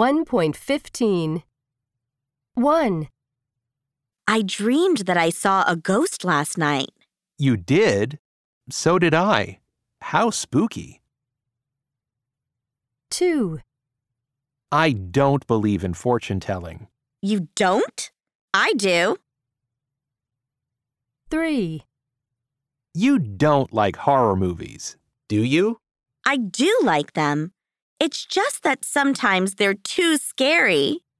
1.15. 1, I dreamed that I saw a ghost last night. You did? So did I. How spooky. 2, I don't believe in fortune-telling. You don't? I do. 3, You don't like horror movies, do you? I do like them. It's just that sometimes they're too scary.